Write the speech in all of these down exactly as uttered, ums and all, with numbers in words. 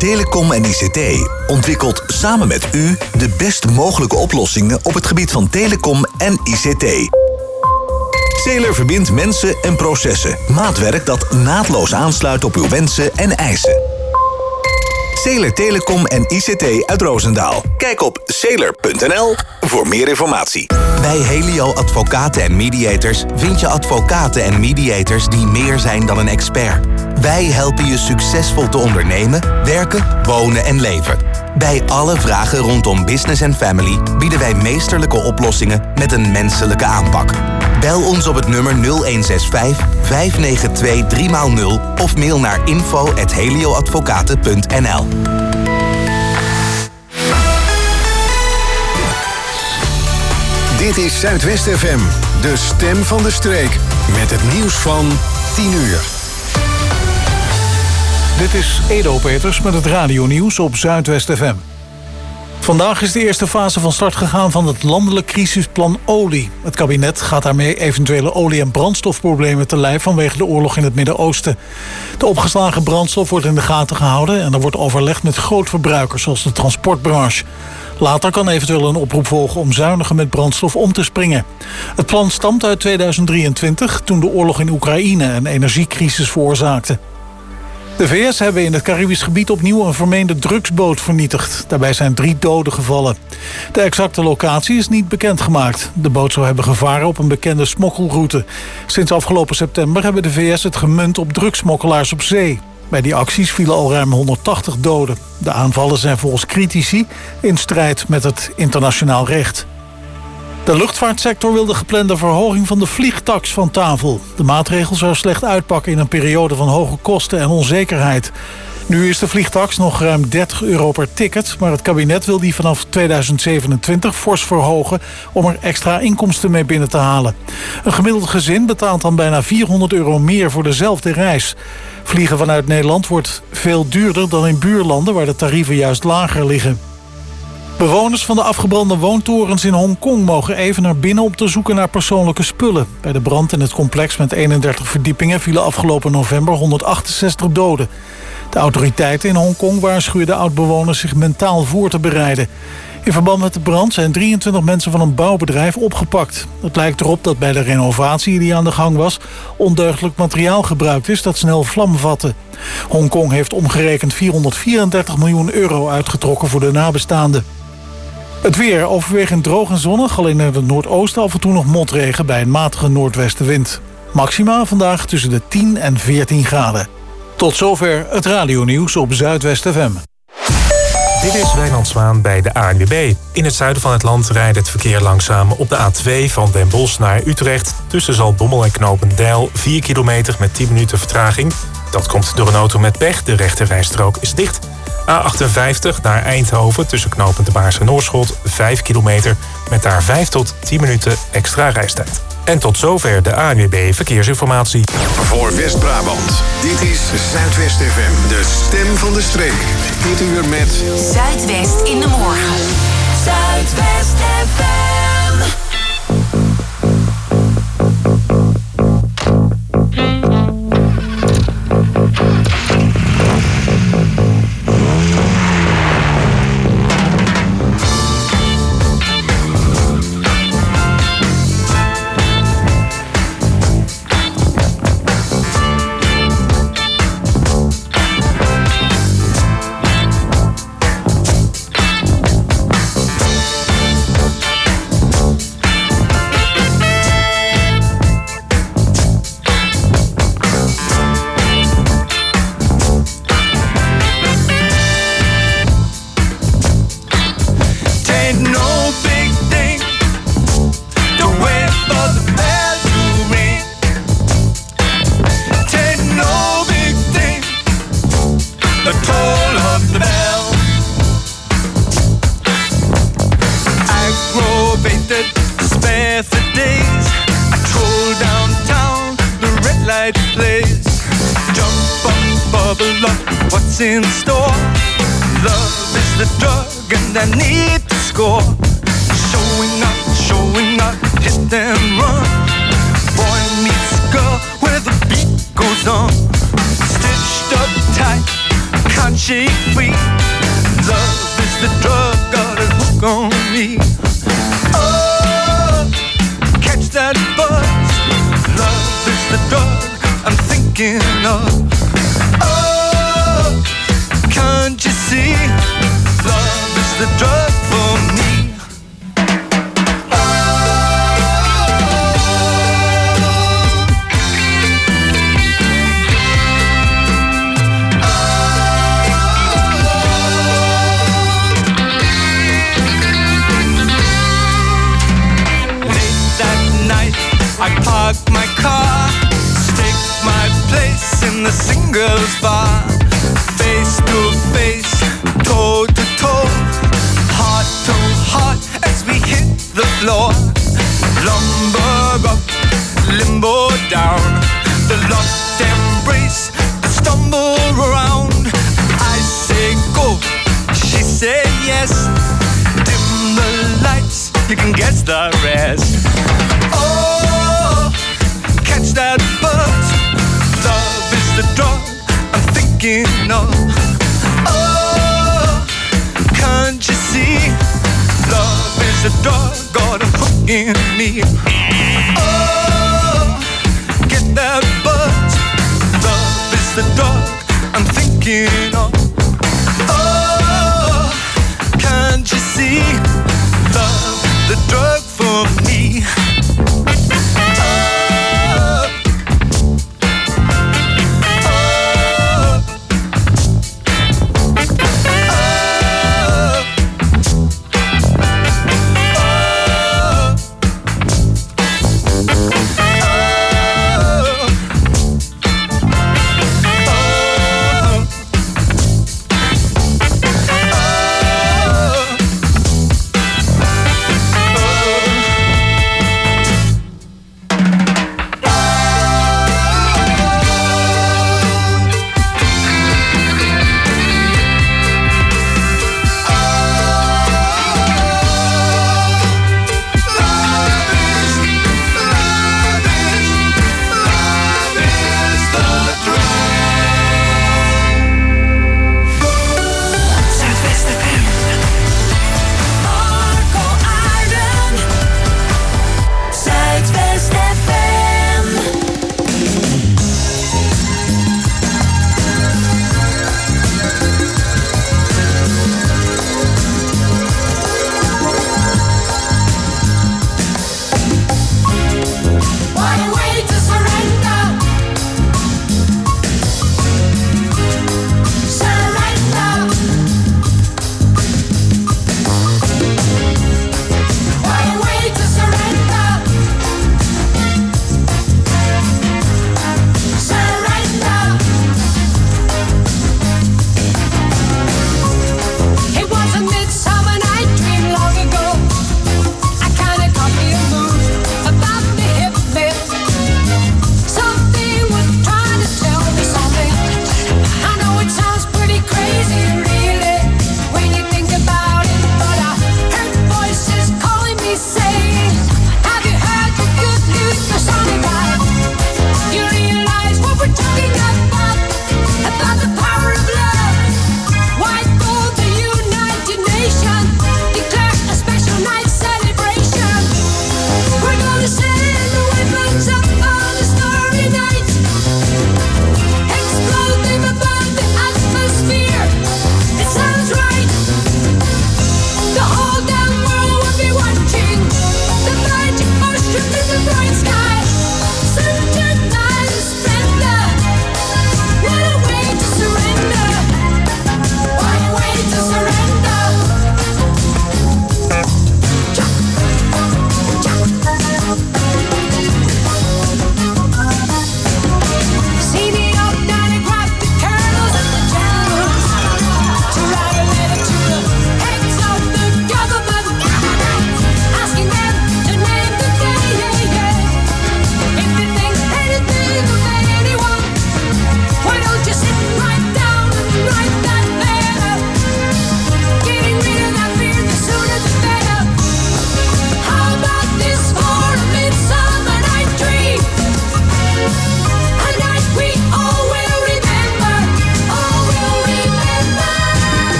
Telecom en I C T ontwikkelt samen met u de best mogelijke oplossingen op het gebied van telecom en I C T. Sailor verbindt mensen en processen. Maatwerk dat naadloos aansluit op uw wensen en eisen. Sailor Telecom en I C T uit Roosendaal. Kijk op sailor punt n l voor meer informatie. Bij Helio Advocaten en Mediators vind je advocaten en mediators die meer zijn dan een expert. Wij helpen je succesvol te ondernemen, werken, wonen en leven. Bij alle vragen rondom business en family bieden wij meesterlijke oplossingen met een menselijke aanpak. Bel ons op het nummer nul een zes vijf, vijf negen twee, drie nul of mail naar info at helioadvocaten punt n l. Dit is Zuidwest F M, de stem van de streek. Met het nieuws van tien uur. Dit is Edo Peters met het radionieuws op Zuidwest F M. Vandaag is de eerste fase van start gegaan van het landelijk crisisplan olie. Het kabinet gaat daarmee eventuele olie- en brandstofproblemen te lijf vanwege de oorlog in het Midden-Oosten. De opgeslagen brandstof wordt in de gaten gehouden en er wordt overlegd met grootverbruikers zoals de transportbranche. Later kan eventueel een oproep volgen om zuiniger met brandstof om te springen. Het plan stamt uit tweeduizend drieëntwintig, toen de oorlog in Oekraïne een energiecrisis veroorzaakte. De V S hebben in het Caribisch gebied opnieuw een vermeende drugsboot vernietigd. Daarbij zijn drie doden gevallen. De exacte locatie is niet bekendgemaakt. De boot zou hebben gevaren op een bekende smokkelroute. Sinds afgelopen september hebben de V S het gemunt op drugsmokkelaars op zee. Bij die acties vielen al ruim honderdtachtig doden. De aanvallen zijn volgens critici in strijd met het internationaal recht. De luchtvaartsector wil de geplande verhoging van de vliegtaks van tafel. De maatregel zou slecht uitpakken in een periode van hoge kosten en onzekerheid. Nu is de vliegtaks nog ruim dertig euro per ticket, maar het kabinet wil die vanaf tweeduizend zevenentwintig fors verhogen om er extra inkomsten mee binnen te halen. Een gemiddeld gezin betaalt dan bijna vierhonderd euro meer voor dezelfde reis. Vliegen vanuit Nederland wordt veel duurder dan in buurlanden waar de tarieven juist lager liggen. Bewoners van de afgebrande woontorens in Hongkong mogen even naar binnen om te zoeken naar persoonlijke spullen. Bij de brand in het complex met eenendertig verdiepingen vielen afgelopen november honderdachtenzestig doden. De autoriteiten in Hongkong waarschuwen de oud-bewoners zich mentaal voor te bereiden. In verband met de brand zijn drieëntwintig mensen van een bouwbedrijf opgepakt. Het lijkt erop dat bij de renovatie die aan de gang was ondeugdelijk materiaal gebruikt is dat snel vlam vatte. Hongkong heeft omgerekend vierhonderdvierendertig miljoen euro uitgetrokken voor de nabestaanden. Het weer overwegend droog en zonnig, alleen in het noordoosten af en toe nog motregen bij een matige noordwestenwind. Maxima vandaag tussen de tien en veertien graden. Tot zover het radionieuws op Zuidwest F M. Dit is Wijnand Zwaan bij de A N W B. In het zuiden van het land rijdt het verkeer langzaam op de A twee van Den Bosch naar Utrecht. Tussen Zaltbommel en Knopendijl vier kilometer met tien minuten vertraging. Dat komt door een auto met pech. De rechterrijstrook is dicht. A achtenvijftig naar Eindhoven tussen Knopend de Baars en Oorschot vijf kilometer met daar vijf tot tien minuten extra reistijd. En tot zover de A N W B Verkeersinformatie. Voor West-Brabant, dit is Zuidwest F M, de stem van de streek. Dit uur met Zuidwest in de morgen. Zuidwest F M. In store, love is the drug and I need to score. Showing up, showing up, hit and run. Boy meets girl where the beat goes on. Stitched up tight, can't shake free. I park my car, stake my place in the singles bar. Face to face, toe to toe, heart to heart as we hit the floor. Lumber up, limbo down, the lost embrace, the stumble around. I say go, she say yes. Dim the lights, you can guess the rest. Oh, catch that buzz. Love is the drug I'm thinking of. Oh, can't you see? Love is the drug got a hook in me. Oh, get that buzz. Love is the drug I'm thinking of. Oh, can't you see? Love, the drug for me.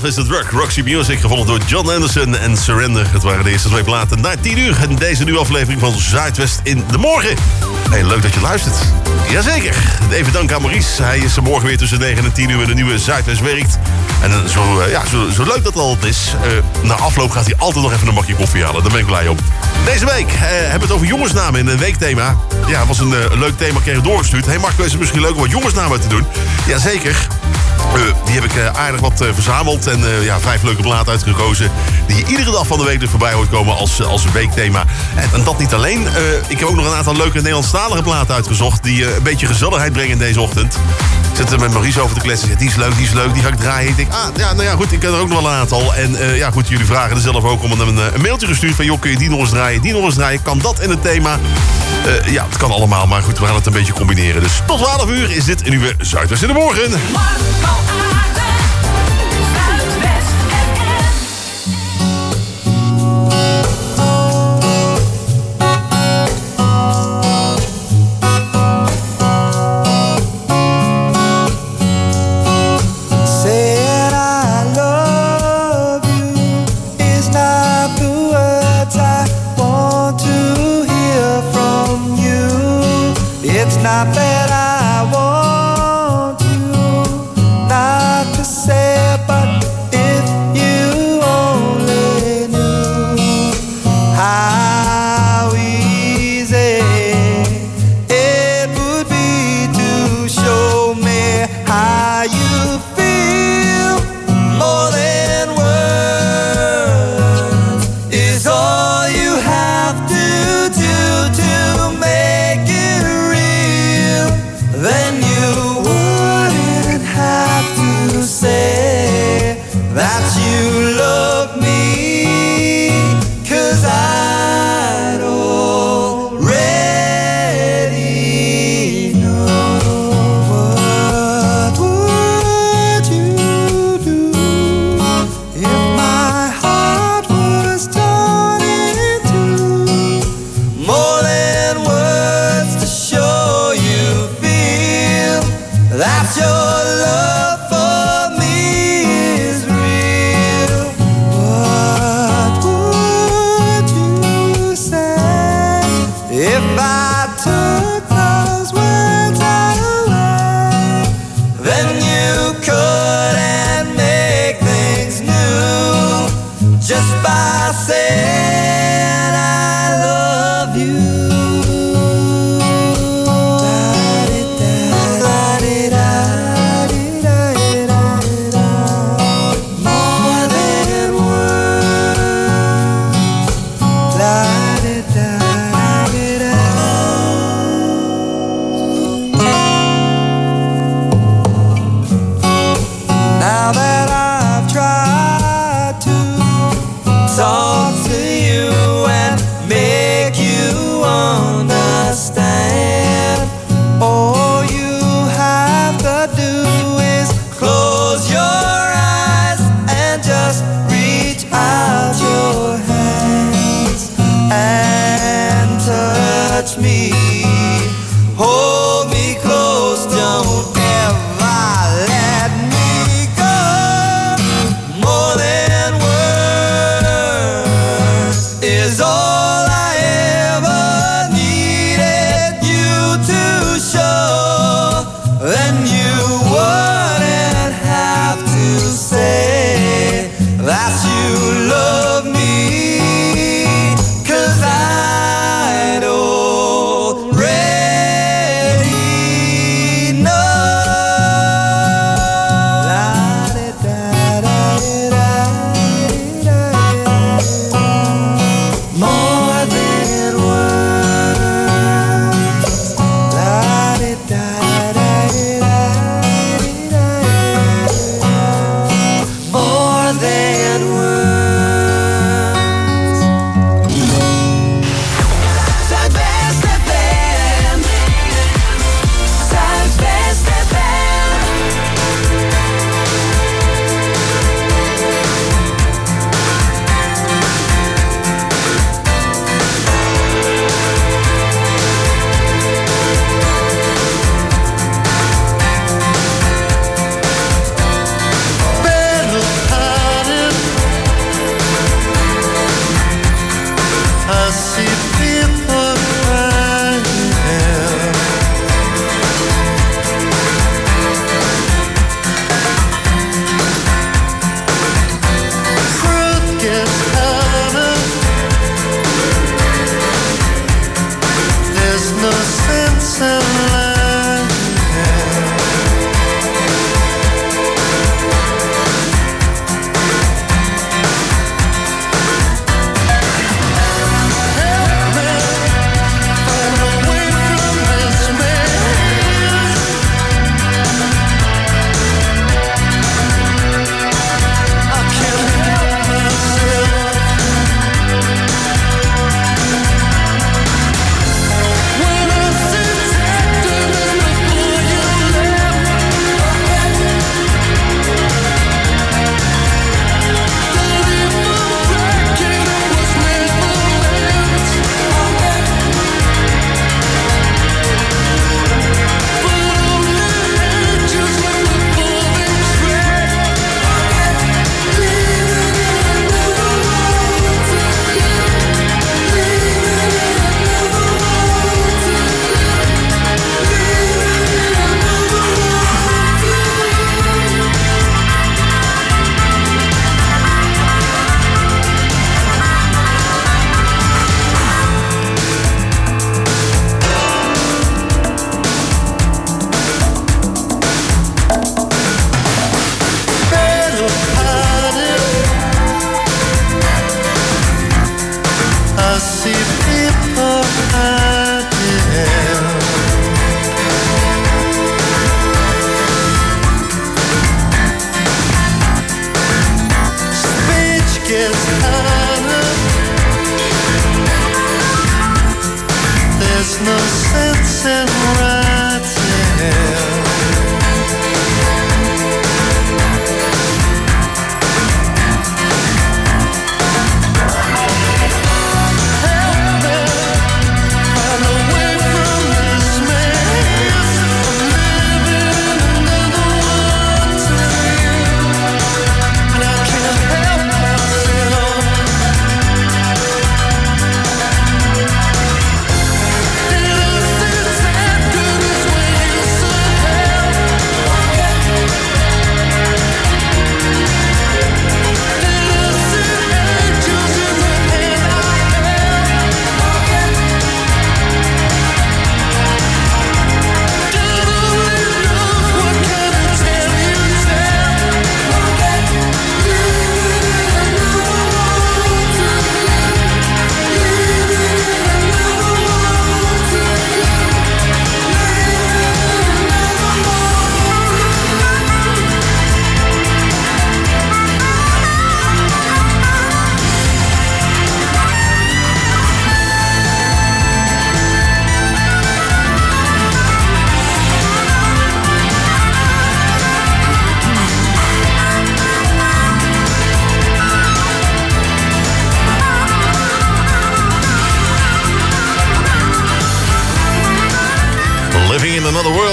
is the Drug, Roxy Music, gevolgd door John Anderson en Surrender. Het waren de eerste twee platen na tien uur. En deze nieuwe aflevering van Zuidwest in de morgen. Hey, leuk dat je luistert. Jazeker. Even dank aan Maurice. Hij is er morgen weer tussen negen en tien uur met de nieuwe Zuidwest werkt. En uh, zo, uh, ja, zo, zo leuk dat het altijd is. Uh, na afloop gaat hij altijd nog even een bakje koffie halen. Daar ben ik blij om. Deze week uh, hebben we het over jongensnamen in een weekthema. Ja, het was een uh, leuk thema, kreeg doorgestuurd. Hey Marco, is het misschien leuk om wat jongensnamen te doen? Jazeker. Uh, die heb ik uh, aardig wat uh, verzameld en uh, ja, vijf leuke platen uitgekozen die je iedere dag van de week er voorbij hoort komen als, als weekthema. En, en dat niet alleen. Uh, ik heb ook nog een aantal leuke Nederlandstalige platen uitgezocht die uh, een beetje gezelligheid brengen deze ochtend. Ik zit er met Maurice over te kletsen. Die is leuk, die is leuk, die ga ik draaien. Ik denk, ah, ja, nou ja, goed, ik ken er ook nog wel een aantal. En uh, ja, goed, jullie vragen er zelf ook om een, een mailtje gestuurd van, joh, kun je die nog eens draaien, die nog eens draaien? Kan dat in het thema? Uh, ja, het kan allemaal, maar goed, we gaan het een beetje combineren. Dus tot twaalf uur is dit een nieuwe Zuidwest in de morgen. Not that I want you not to say, but if you only knew how easy it would be to show me how you feel. More than words is all you have to do to make it real. Then you wouldn't have to say that you love me, 'cause I'd already know. What would you do if my heart was torn in two? More than words to show you feel that your love for me is real. What would you say if I took those words away? Then you couldn't make things new just by saying I love you. Da-di-da, da-di-da.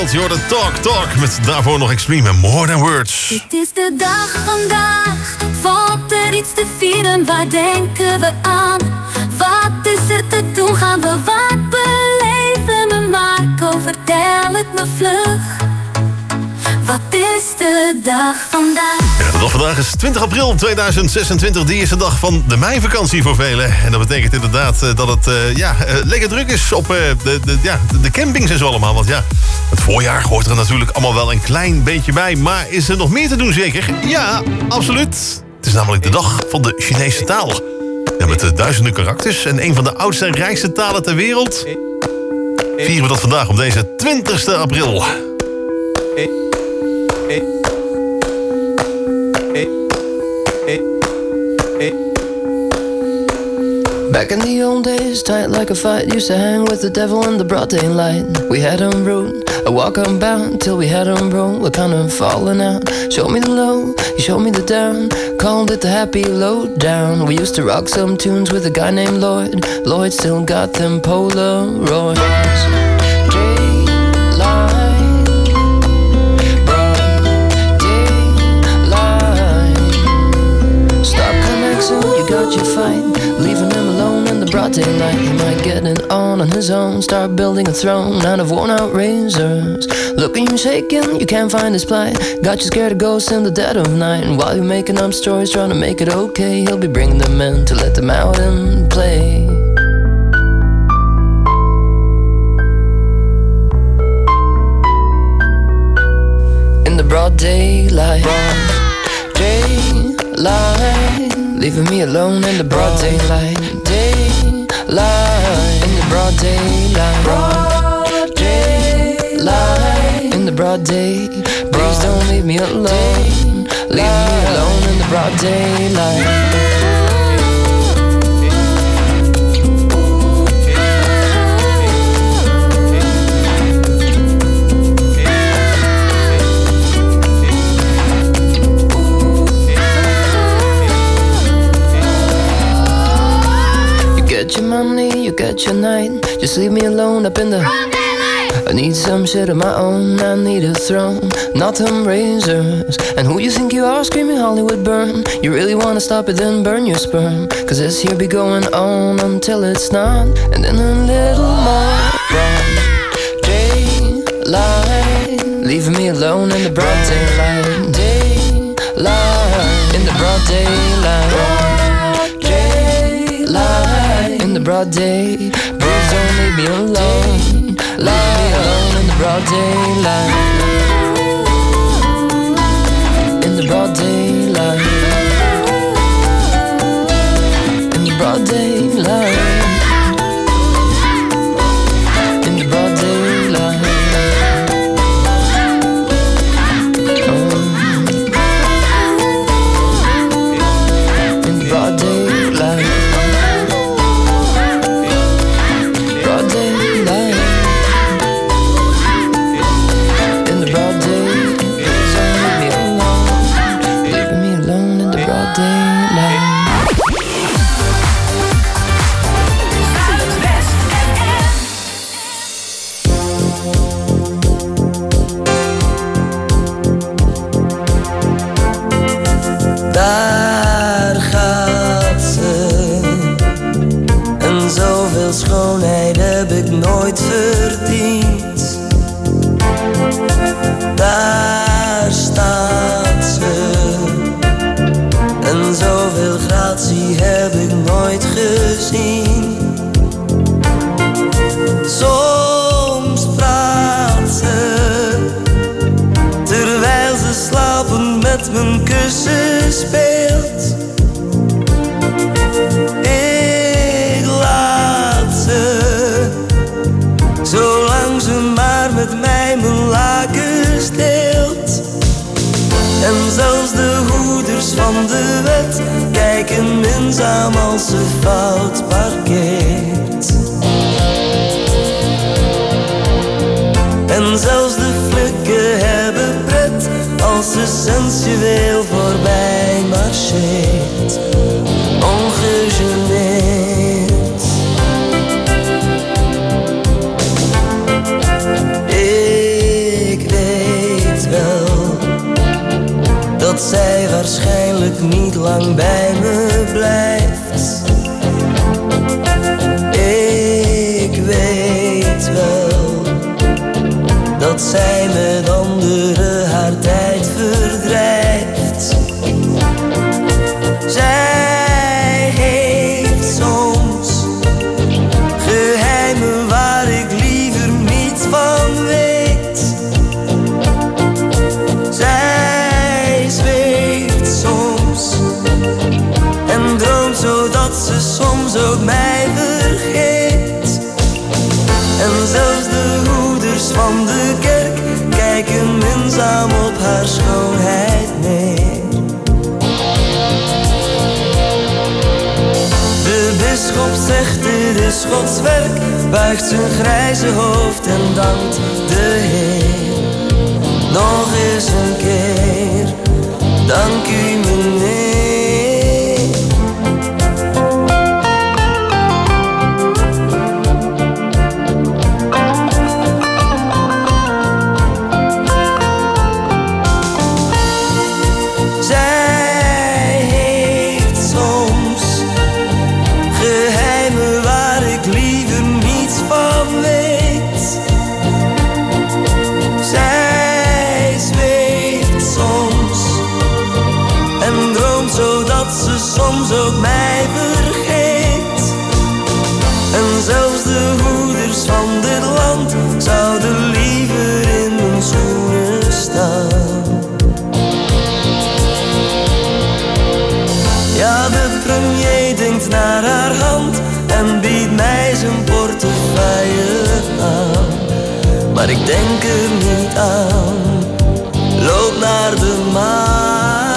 wereld. Je hoort het Talk Talk met daarvoor nog Extreme en More Than Words. Het is de dag vandaag, valt er iets te vieren, waar denken we aan? Wat is er te doen, gaan we wat beleven we Marco, vertel het me vlug. Wat is de dag vandaag? Ja, de dag vandaag is twintig april tweeduizend zesentwintig, de eerste dag van de meivakantie voor velen. En dat betekent inderdaad uh, dat het uh, ja, uh, lekker druk is op uh, de, de, ja, de campings en zo allemaal. Want ja, het voorjaar hoort er natuurlijk allemaal wel een klein beetje bij. Maar is er nog meer te doen zeker? Ja, absoluut. Het is namelijk de dag van de Chinese taal. Ja, met uh, duizenden karakters en een van de oudste en rijkste talen ter wereld. Vieren we dat vandaag op deze twintigste april. Hey. Hey. Hey. Hey. Back in the old days, tight like a fight, used to hang with the devil in the broad daylight. We had him rude, I walk unbound till we had him broke. We're kind of falling out. Show me the low, you showed me the down. Called it the happy low down. We used to rock some tunes with a guy named Lloyd. Lloyd still got them Polaroids. You got your fight, leaving him alone in the broad daylight. He might get it on on his own, start building a throne out of worn out razors. Look at you shaking, you can't find his plight. Got you scared of ghosts in the dead of night. And while you're making up stories, trying to make it okay, he'll be bringing them in to let them out and play. In the broad daylight, broad daylight. Leaving me alone in the broad daylight. Daylight. In the broad daylight. Broad daylight. In the broad day. Please don't leave me alone. Leave me alone in the broad daylight. Get your money, you get your night. Just leave me alone up in the broad daylight. I need some shit of my own. I need a throne, not them razors. And who you think you are, screaming Hollywood burn? You really wanna stop it, then burn your sperm. Cause this here be going on until it's not. And then a little more broad daylight. Leaving me alone in the broad daylight. Daylight. In the broad daylight. Broad daylight. In the broad day. Please don't leave me alone. Leave me alone in the broad daylight. In the broad daylight. In the broad daylight. In the broad daylight. Daar gaat ze. En zoveel schoonheid heb ik nooit verdiend. Daar staat ze. En zoveel gratie heb ik nooit gezien. Soms praat ze, terwijl ze slapen met mijn kussen speelt. Ik laat ze, zolang ze maar met mij mijn lakens deelt. En zelfs de hoeders van de wet kijken minzaam als ze fout parkeert. En zelfs de flikken hebben pret als ze sensueel voorbij marcheert. Ongegeneerd. waarschijnlijk niet lang bij me blijft. Ik weet wel dat zij met anderen haar tijd verdrijft. Zij heeft soms geheimen waar ik liever niets van weet. Zij zweeft soms en droomt zodat ze soms ook mij vergeet. En zelfs de hoeders van de kerk kijken minzaam op haar schoonheid neer. De bisschop zegt dit is Gods werk, buigt zijn grijze hoofd en dankt de Heer. Nog eens een keer, dank u meneer. Soms ook mij vergeet. En zelfs de hoeders van dit land zouden liever in mijn schoenen staan. Ja, de premier denkt naar haar hand en biedt mij zijn portefeuille aan. Maar ik denk er niet aan, loop naar de maan.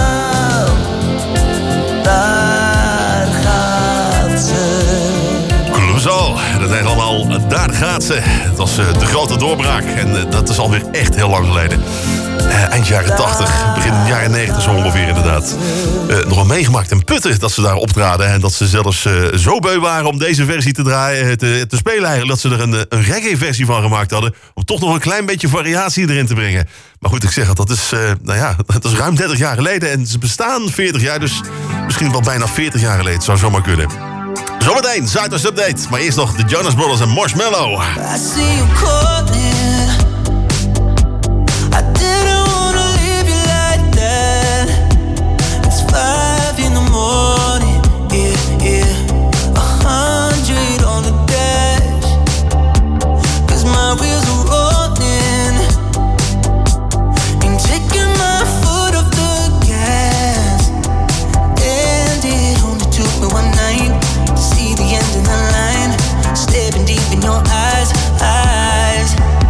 Daar gaat ze. Clouseau, dat heet allemaal Daar gaat ze. Het was uh, de grote doorbraak en uh, dat is alweer echt heel lang geleden. Uh, eind jaren tachtig, begin jaren negentig zo ongeveer inderdaad. Uh, nog wel meegemaakt in Putten dat ze daar optraden. En dat ze zelfs uh, zo beu waren om deze versie te draaien, te, te spelen eigenlijk. Dat ze er een, een reggae-versie van gemaakt hadden. Om toch nog een klein beetje variatie erin te brengen. Maar goed, ik zeg het, dat is, uh, nou ja, dat is ruim dertig jaar geleden. En ze bestaan veertig jaar, dus misschien wel bijna veertig jaar geleden. Zou zomaar kunnen. Zometeen, Zuidwest Update. Maar eerst nog de Jonas Brothers en Marshmallow. I see you calling. I didn't wanna leave you like that. It's five in the morning. Yeah, yeah. A hundred on the dash. 'Cause my wheels are rolling. Ain't taking my foot off the gas. And it only took me one night to see the end of the line. Staring deep in your eyes, eyes.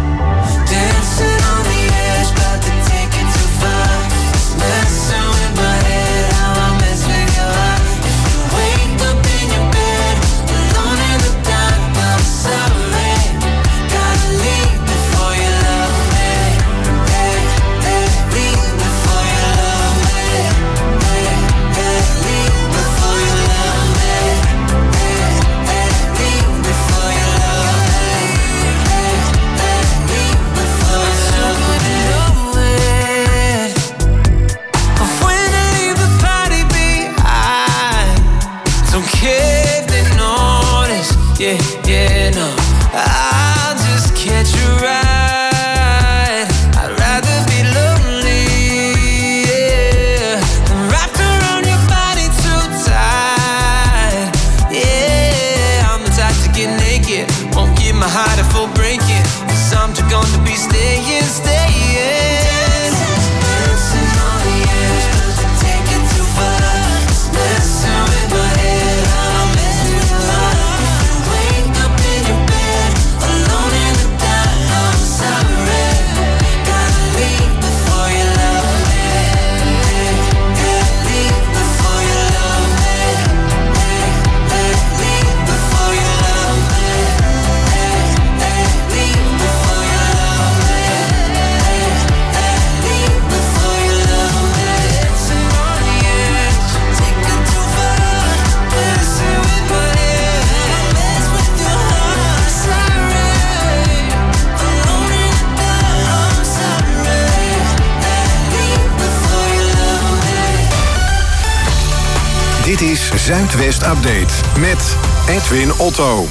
Dit is Zuidwest Update met Edwin Otto.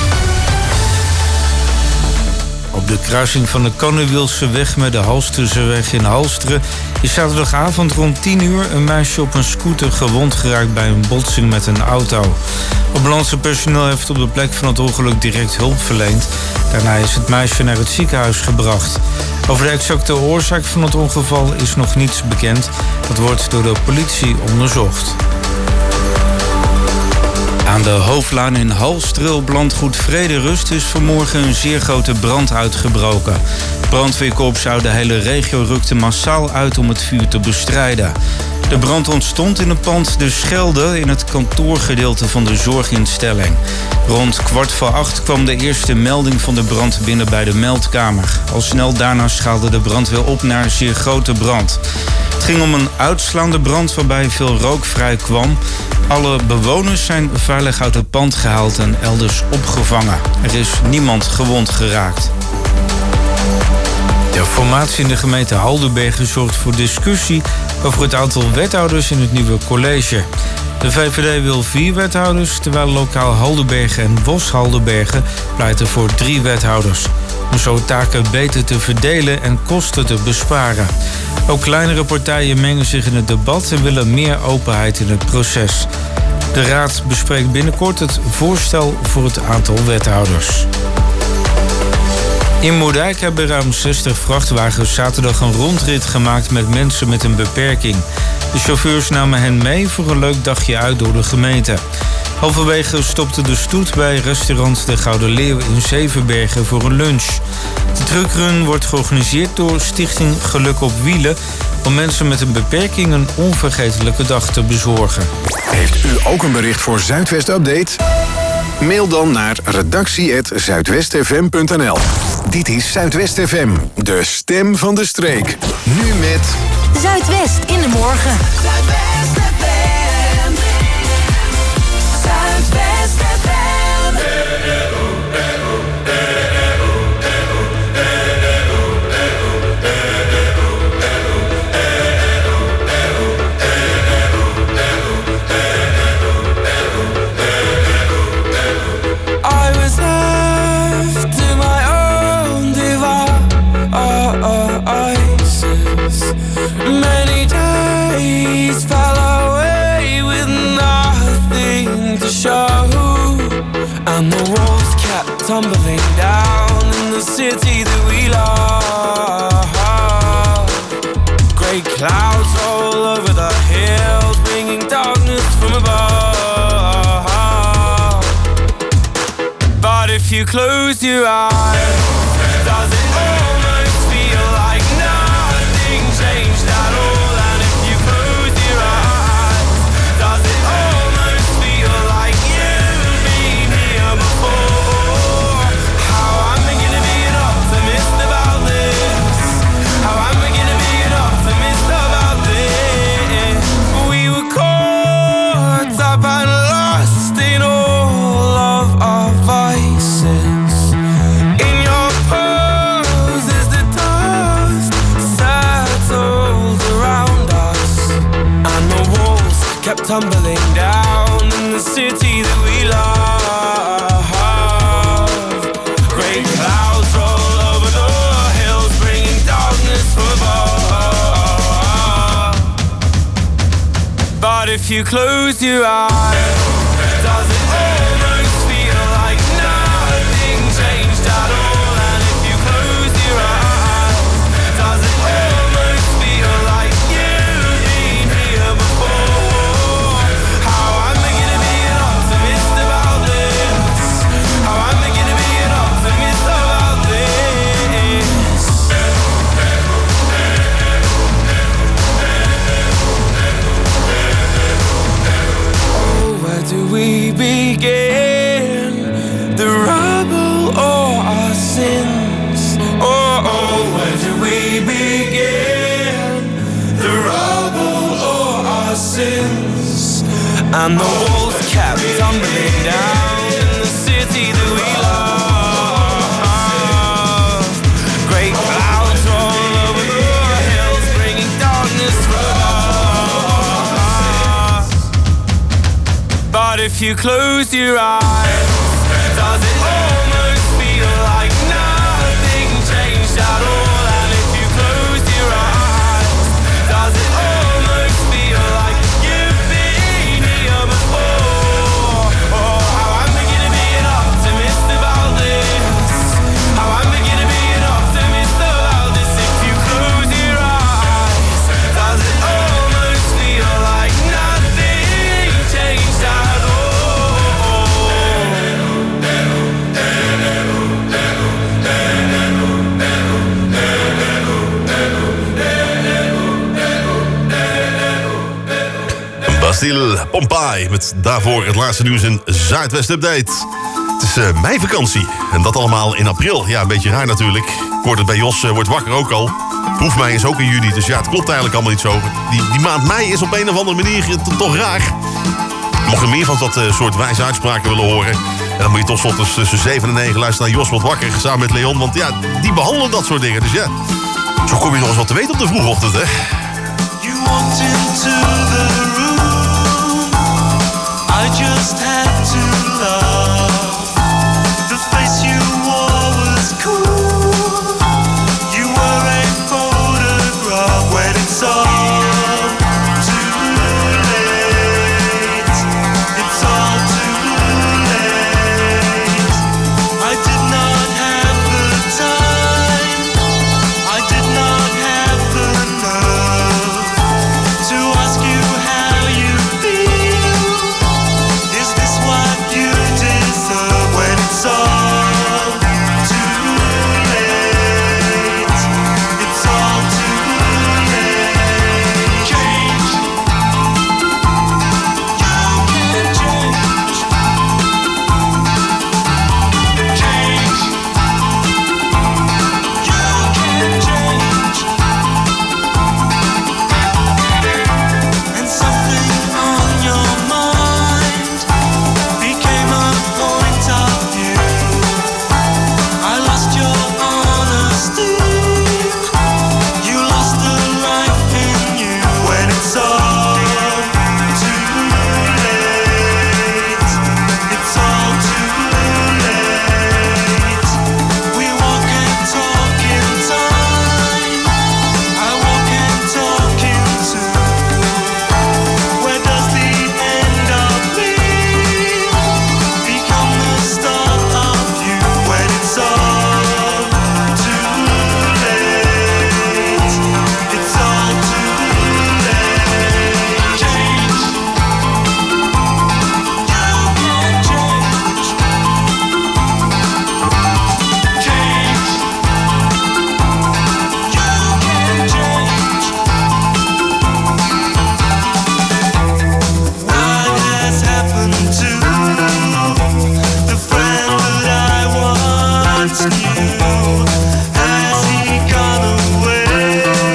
Op de kruising van de Kannewielseweg met de Halsterseweg in Halsteren is zaterdagavond rond tien uur een meisje op een scooter gewond geraakt bij een botsing met een auto. Ambulancepersoneel heeft op de plek van het ongeluk direct hulp verleend. Daarna is het meisje naar het ziekenhuis gebracht. Over de exacte oorzaak van het ongeval is nog niets bekend. Dat wordt door de politie onderzocht. Aan de Hoofdlaan in Halsteren op landgoed Vrederust is vanmorgen een zeer grote brand uitgebroken. Brandweerkorps uit de hele regio rukte massaal uit om het vuur te bestrijden. De brand ontstond in het pand De Schelde in het kantoorgedeelte van de zorginstelling. Rond kwart voor acht kwam de eerste melding van de brand binnen bij de meldkamer. Al snel daarna schaalde de brandweer op naar een zeer grote brand. Het ging om een uitslaande brand waarbij veel rook vrij kwam. Alle bewoners zijn veilig uit het pand gehaald en elders opgevangen. Er is niemand gewond geraakt. De formatie in de gemeente Haldenbergen zorgt voor discussie over het aantal wethouders in het nieuwe college. De V V D wil vier wethouders, terwijl lokaal Haldenbergen en Bos Haldenbergen pleiten voor drie wethouders. Om zo taken beter te verdelen en kosten te besparen. Ook kleinere partijen mengen zich in het debat en willen meer openheid in het proces. De Raad bespreekt binnenkort het voorstel voor het aantal wethouders. In Moerdijk hebben ruim zestig vrachtwagens zaterdag een rondrit gemaakt met mensen met een beperking. De chauffeurs namen hen mee voor een leuk dagje uit door de gemeente. Halverwege stopte de stoet bij restaurant De Gouden Leeuw in Zevenbergen voor een lunch. De truckrun wordt georganiseerd door Stichting Geluk op Wielen om mensen met een beperking een onvergetelijke dag te bezorgen. Heeft u ook een bericht voor Zuidwest Update? Mail dan naar redactie apenstaartje zuidwestfm punt n l. Dit is Zuidwest F M, de stem van de streek. Nu met Zuidwest in de morgen. Zuidwest F M. Zuidwest F M. Many days fell away with nothing to show, and the walls kept tumbling down in the city that we love. Great clouds all over the hills, bringing darkness from above. But if you close your eyes, does it almost feel like nothing changed at all? And if you close your eyes, does it almost feel like you've been here before? How am I gonna be an optimist about this? How am I gonna be an optimist about this? We were caught up and lost in all of our vices. In your poses the dust settled around us, and the walls kept tumbling down in the city that we love. Great clouds roll over the hills, bringing darkness from above. But if you close your eyes, does it almost feel like nothing changed at all? And if you close your eyes, does it almost feel like you've been here before? How am I gonna be an optimist about this? How am I gonna be an optimist about this? Oh, where do we begin? The rubble or our sins? Oh, oh, where do we begin? The rubble or our sins? And the walls kept tumbling down in the city that we love. Great clouds roll over the hills, bringing darkness from above. if you close your eyes, does it almost feel like nothing changed at all? And if you close your eyes, does it almost feel like you've been here before? Oh, how I'm beginning to be an optimist about this. How I'm beginning to be an optimist about this. If you close your eyes, does it almost feel like nothing changed at all? Bastille Pompeii met daarvoor het laatste nieuws in Zuidwest Update. Het is uh, meivakantie en dat allemaal in april. Ja, een beetje raar natuurlijk. Ik hoorde het bij Jos, uh, wordt wakker ook al. Proefmei is ook in juli, dus ja, het klopt eigenlijk allemaal niet zo. Die, die maand mei is op een of andere manier uh, toch raar. Mocht je meer van dat uh, soort wijze uitspraken willen horen... En dan moet je toch ochtends tussen zeven en negen luisteren naar Jos wordt wakker... samen met Leon, want ja, die behandelen dat soort dingen. Dus ja, zo kom je nog eens wat te weten op de vroege ochtend, hè. You walked into the room, I just had to love. The face you wore was cool. You were a photograph when it's all too late. It's all too late. I did not have the time. I did not have the nerve to ask you how you feel. Is this what you deserve when it's all too late? It's all too late. Change. You can change. Change. You can change. And something on your mind became a point of view. I lost your honesty. You lost the life in you when it's all too late. It's all too late. We walk and talk in time. I walk and talk in two. Where does the end of me become the start of you when it's all too late? It's all too late. Change. You can change. Change. You can change. What has happened to the friend that I once knew? Has he gone away?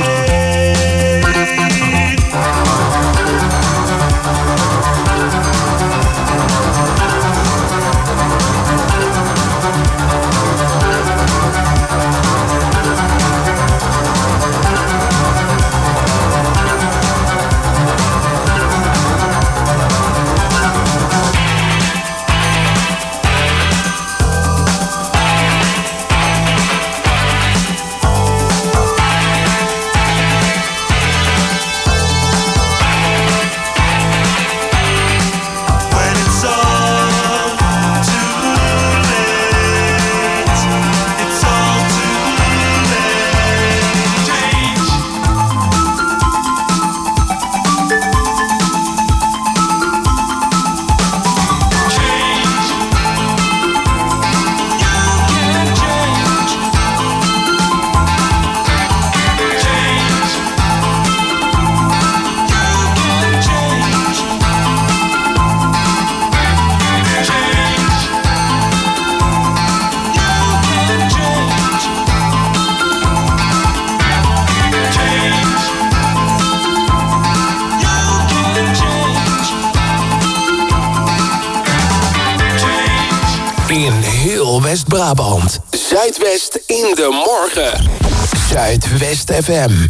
When it's all too late, it's all too late. Change. Change. You can change. Change. You can change. Change. You can change. Change. You can change. Change. In heel West-Brabant. Zuidwest in de morgen. Zuidwest F M.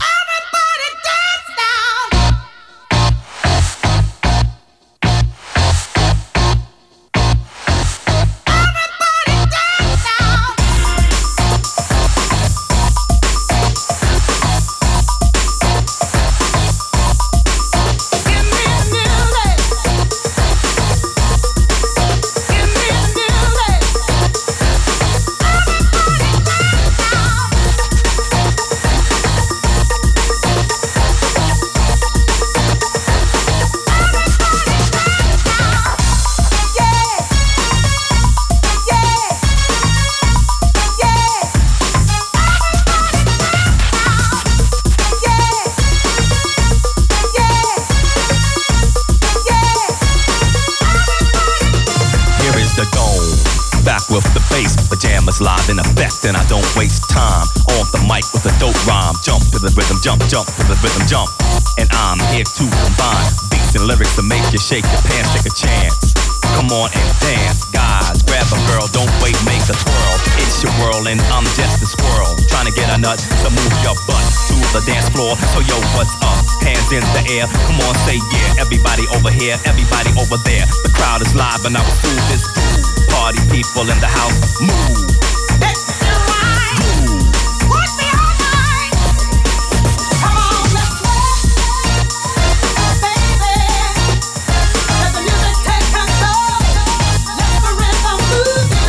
is live in effect and I don't waste time. On the mic with a dope rhyme. Jump to the rhythm, jump, jump to the rhythm, jump. And I'm here to combine beats and lyrics to make you shake your pants, take a chance. Come on and dance, guys. Grab a girl, don't wait, make a twirl. It's your world and I'm just a squirrel. Trying to get a nut to move your butt to the dance floor. So yo, what's up? Hands in the air. Come on, say yeah. Everybody over here, everybody over there. The crowd is live and I will do this groove. Party people in the house, move. Let's do right. Groove. What's the all night? Come on, let's play. Baby. Let the music take control. Let the rhythm move you.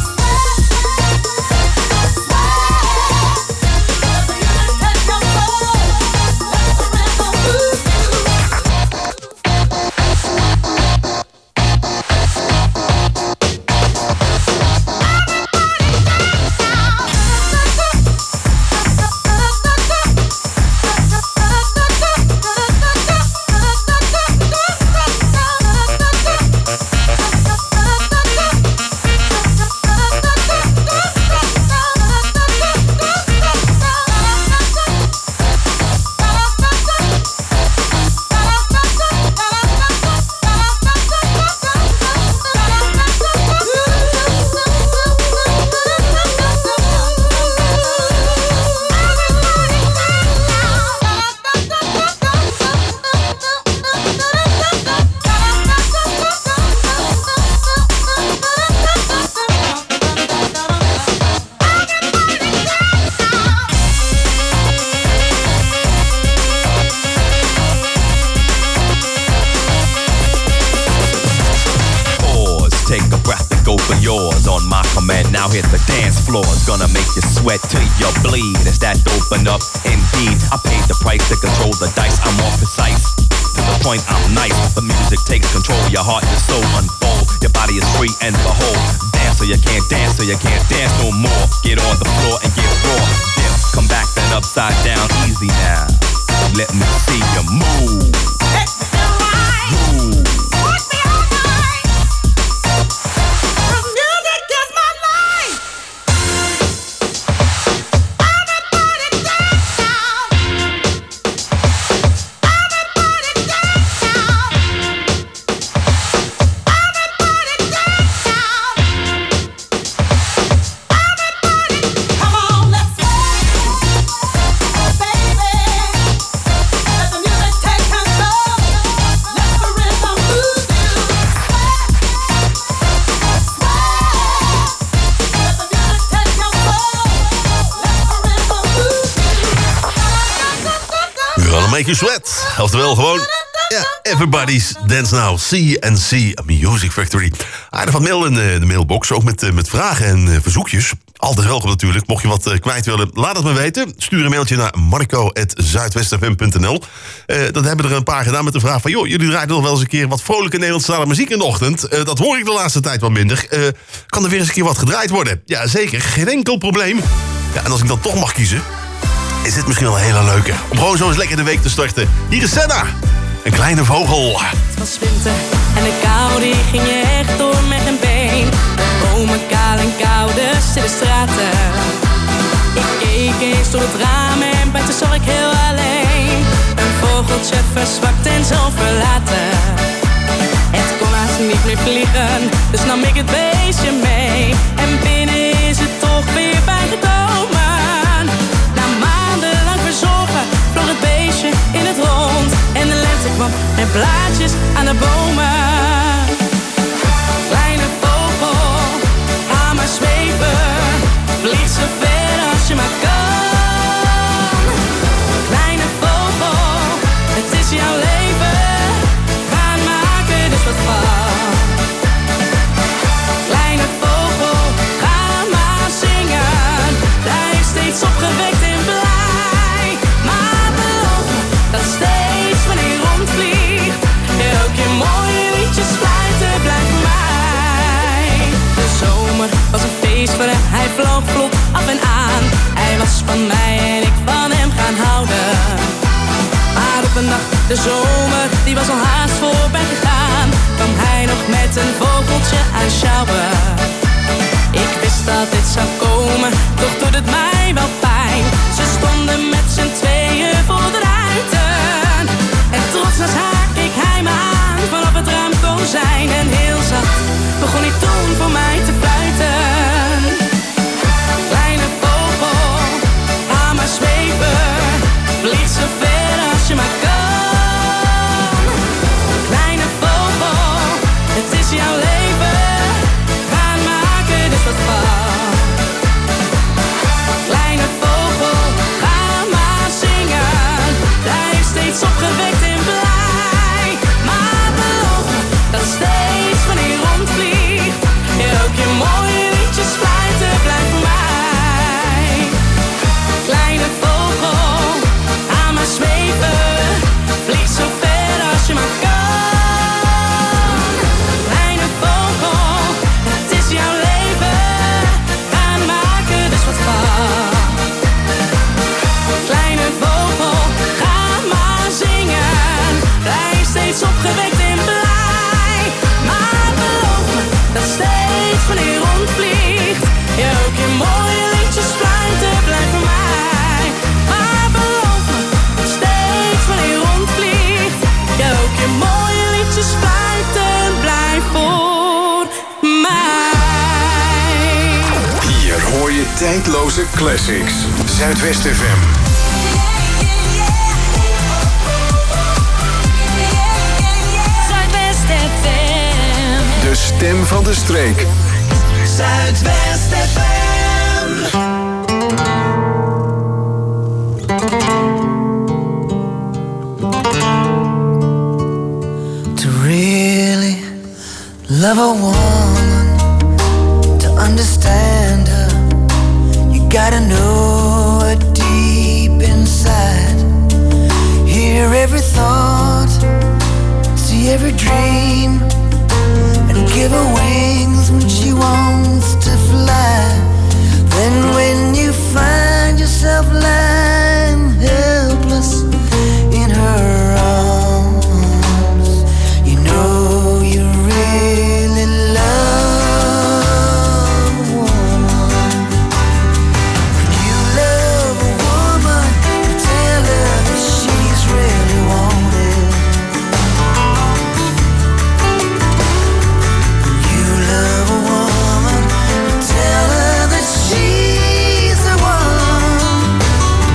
Let the music take control. Let the rhythm move you. Now hit the dance floor, it's gonna make you sweat till you bleed. It's that open up, indeed. I paid the price to control the dice. I'm more precise, to the point I'm nice. The music takes control, your heart, your soul unfold. Your body is free and behold. Dance so you can't dance, so you can't dance no more. Get on the floor and get raw. Dip, come back then upside down, easy now. Let me see you move. Let's do right. Move. Watch me all night. The music is my life. Everybody dance now. Everybody dance now. Everybody dance now. Everybody, come on, let's play. Baby, let the music take control. Let the rhythm move you. Sweat, sweat. Let the music take control. Let the rhythm move you. We're gonna make you sweat. Oftewel gewoon, ja, everybody's dance now. C and C Music Factory. Aardig wat mail in de, de mailbox, ook met, met vragen en uh, verzoekjes. Altijd welkom natuurlijk. Mocht je wat uh, kwijt willen, laat het me weten. Stuur een mailtje naar marco at zuidwestfm punt n l. Uh, dan hebben er een paar gedaan met de vraag van... joh, jullie draaien nog wel eens een keer wat vrolijke Nederlandstalige muziek in de ochtend. Uh, dat hoor ik de laatste tijd wat minder. Uh, kan er weer eens een keer wat gedraaid worden? Ja, zeker. Geen enkel probleem. Ja, en als ik dan toch mag kiezen... is dit misschien wel een hele leuke. Om gewoon zo eens lekker de week te starten. Hier is Senna. Een kleine vogel. Het was winter en de kou die ging je echt door met een been. Bomen kaal en koude stille straten. Ik keek eens door het raam en buiten zag ik heel alleen een vogeltje verzwakt en zo verlaten. Het kon haast niet meer vliegen, dus nam ik het beestje mee. En binnen is het toch weer bijgekomen. Na maandenlang verzorgen vloog het beestje in het rond. En de lente kwam met blaadjes aan de bomen. Kleine vogel, ga maar zweven. Vlieg zo ver als je maar kan. Kleine vogel, het is jouw leven. Ga maken dus wat van. Kleine vogel, ga maar zingen. Blijf steeds opgewekt en blij. Maar beloof me dat steeds wanneer je rondvliegt, elk je mooie liedjes fluiten blijft voor mij. De zomer was een feest voor hem, hij vloog vlot af en aan. Hij was van mij en ik van hem gaan houden. Maar op een dag, de zomer, die was al haast voorbij gegaan, kwam hij nog met een vogeltje aanschouwen. Ik wist dat dit zou komen, toch doet het mij wel pijn. Ze stonden met z'n tweeën voor de ruiten. En trots als haar keek hij me aan vanaf het raamkozijn. En heel zacht begon hij toen voor mij te fluiten. Kleine vogel, ga maar zweven, vlieg zo ver als je maar kan. Kleine vogel, het is jouw leven, ga maken dus wat van. Kleine vogel, ga maar zingen, blijf steeds opgewekt en blij. Maar beloof me dat steeds wanneer je rondvliegt, je ook je mooie liedjes fluiten blijft voor mij. Kleine vogel, ga maar zweven, vlieg zo ver als je maar kan. Kleine vogel, het is jouw leven, ga maken dus wat van. Kleine vogel, ga maar zingen, blijf steeds opgewekt en blij. Maar beloof me dat steeds wanneer je rondvliegt, je ook je mooie liedjes fluiten blijft voor mij. Maar beloof me dat steeds wanneer je rondvliegt, je ook je mooie liedjes fluiten blijft voor mij. Hier hoor je tijdloze classics. Zuidwest F M. Zuidwest F M. De stem van de streek. Zuidwest F M. To really love a woman, to understand her, you gotta know her deep inside. Hear every thought, see every dream, and give her wings when she wants to fly. Then when you find yourself lying helpless in her arms, you know you really love a woman. When you love a woman, you tell her that she's really wanted. When you love a woman, you tell her that she's the one.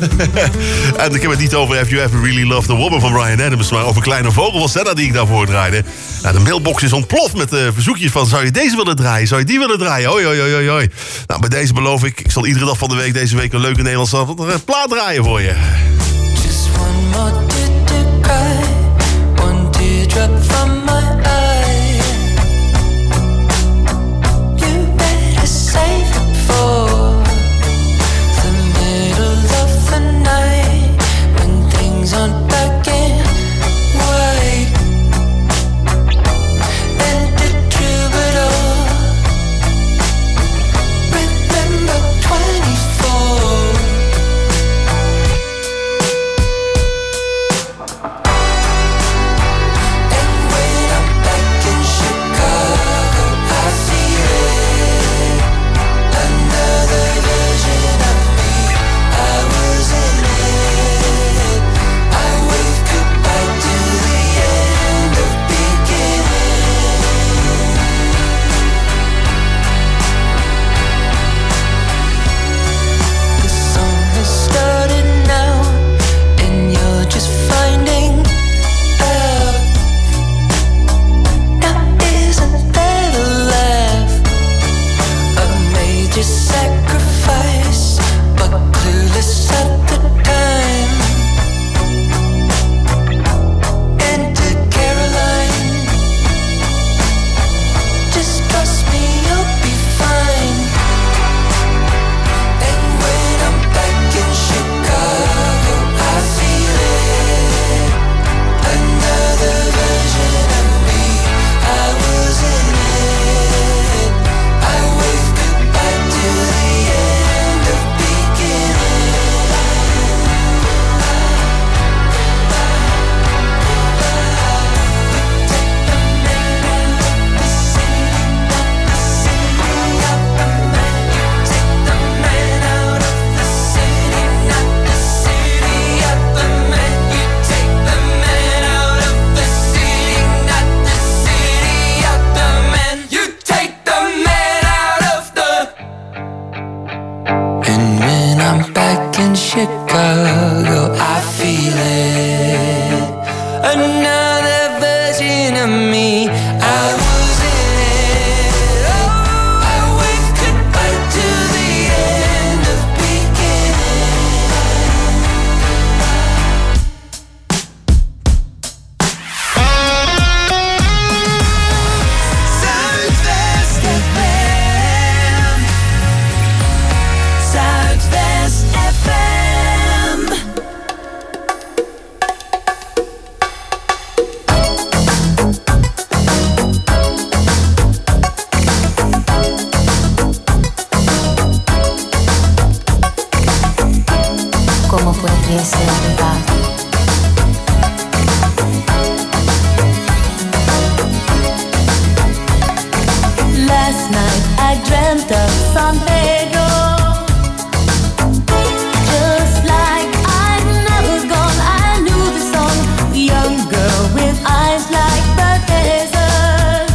En ik heb het niet over Have You Ever Really Loved a Woman van Bryan Adams, maar over Kleine Vogel van Senna die ik daarvoor draaide. Nou, de mailbox is ontploft met uh, verzoekjes van: zou je deze willen draaien? Zou je die willen draaien? Hoi, hoi, hoi, hoi. Nou, bij deze beloof ik, ik zal iedere dag van de week deze week een leuke Nederlandse plaat draaien voor je. Just one more tear to cry, one teardrop from my eye. You better save it for the middle of the night, when things aren't black and white. And the troubadour, remember twenty-four. Chicago, I feel it. Another version of me. I was in it. Oh, I waved goodbye to the end of beginning. Zuidwest F M. Zuidwest F M. Last night I dreamt of San Pedro, just like I'd never gone. I knew the song, a young girl with eyes like the desert.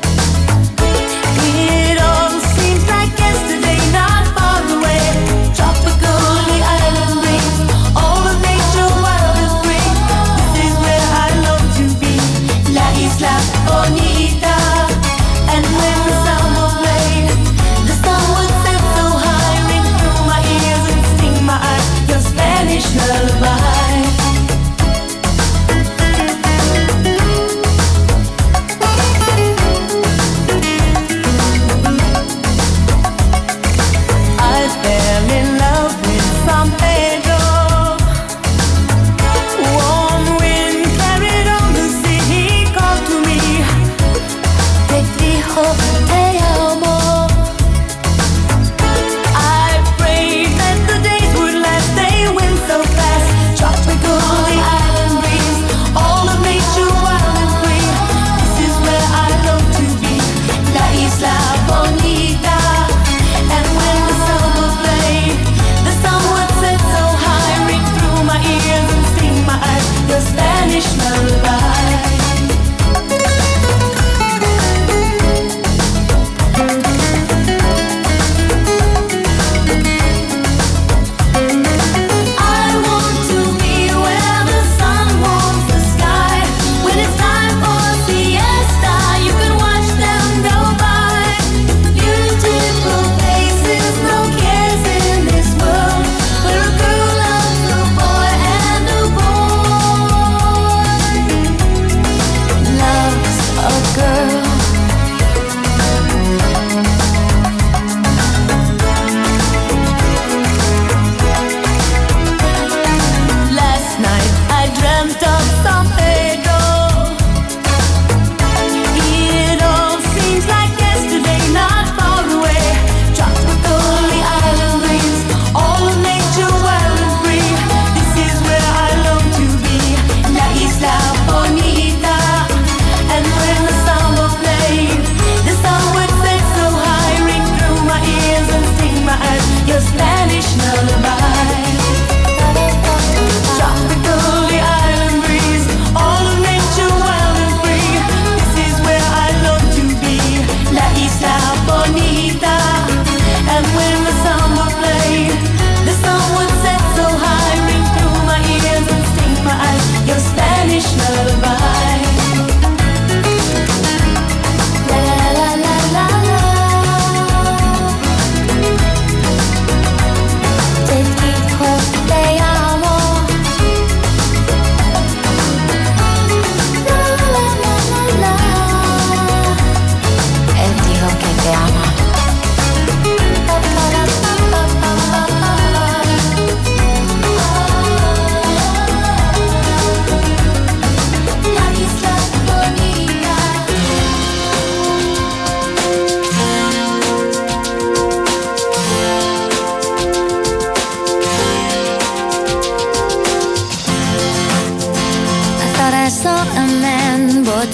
It all seems like yesterday, not far away. Tropical, the island breeze, all of nature wild and free. This is where I long to be, La Isla Bonita. And when the sound was played, the sun would set so high, ring through my ears and sting my eyes, your Spanish lullaby. I fell in love with San Pedro. Warm wind carried on the sea, he called to me.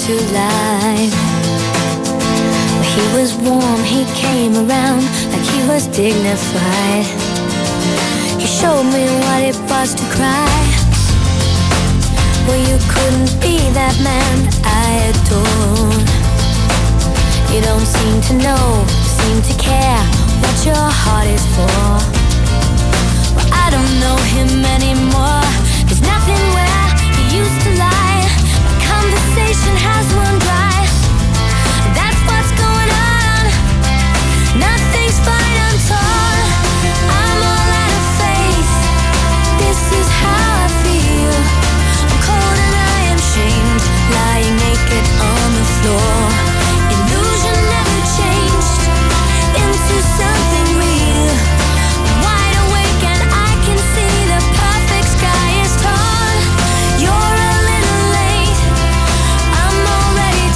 to life. He was warm, he came around like he was dignified. He showed me what it was to cry. Well, you couldn't be that man I adored. You don't seem to know, seem to care what your heart is for.